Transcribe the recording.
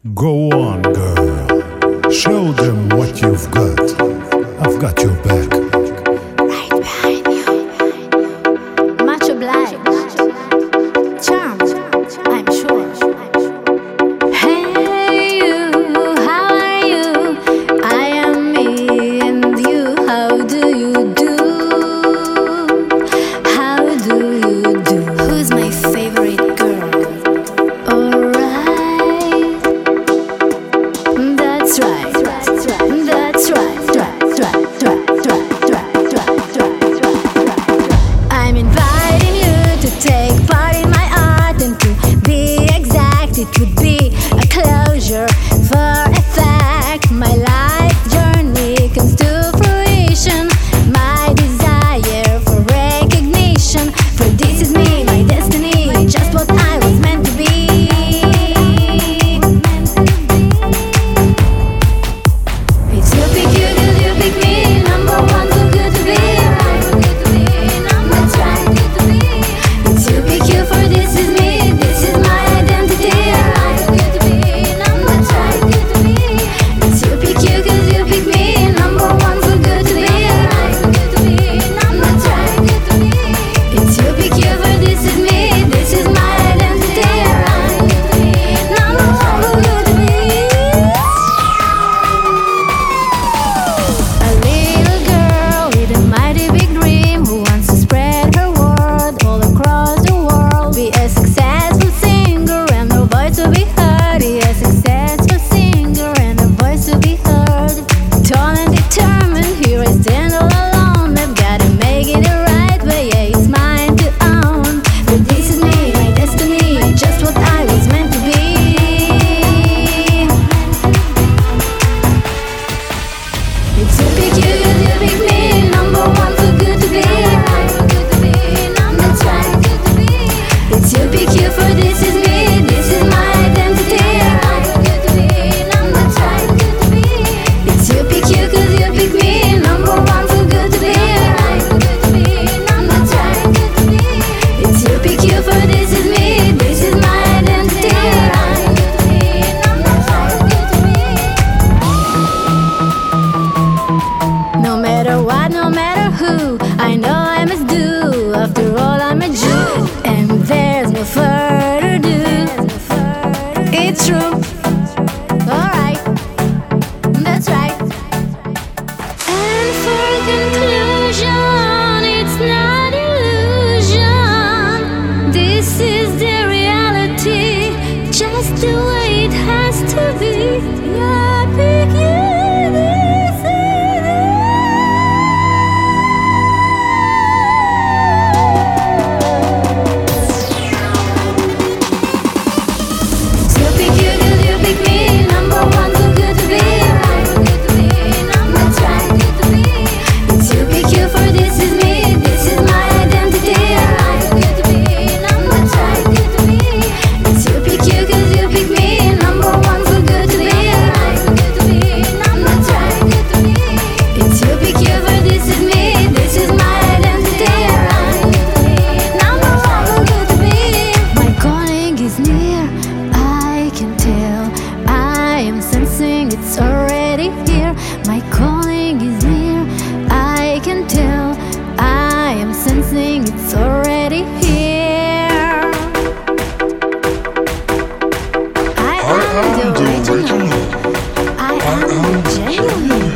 Go on, girl. Show them what you've got. I've got your back. Right behind you. Much obliged. Charmed, I'm sure. Hey you, how are you? I am me and you. How do you do? How do you do? Who's my favorite girl? Alright. That's right. That's right. I'm inviting you to take part in my art, and to be exact, it would be a closure. For a fact, my life journey comes to fruition. My desire for recognition, for this is me, my destiny, just what I was meant to be. It's you pick you, till you pick me, number one, too good to be. That's right. It's you pick you, for this is me, this is my identity. That's right. It's you pick you, 'cause you pick me, number one, too good to be. That's right. It's you pick you, for this is me, this is my identity. Number one, too good to be. A little girl with a mighty big dream, who wants to spread her word all across the world. Be a successful singer and her voice to be heard. Be a successful singer and her voice to be heard. Tall and determined, here I stand all alone. I've gotta make it the right way, yeah, it's mine to own. But this is me, my destiny, just what I was meant to be. It's you pick you, you pick me, number one, too good to be. That's right. It's you pick you, for this is me, this is my identity. That's right. It's you pick you, 'cause you pick me, number one, too good to be. That's right. It's you pick you, for this is me, this is my identity. That's right. No matter what, no matter who, I know I must do. After all, I'm a Jew, and there's no further ado. It's true. Alright, that's right. And for conclusion, it's not illusion. This is the reality, just the way it has to be. Yeah, pick you, this is you pick you, 'cause you pick me, number one, too good to be. That's right. It's you pick you, for this is me, this is my identity. That's right. It's you pick you, 'cause you pick me, number one, too good to be. That's right. It's you pick you, for this is me, this is my identity. Number one, too good to be. My calling is near, I can tell. I am sensing it's already here. My calling is near, I can tell. I am sensing it's already here. I am the original. I am genuine.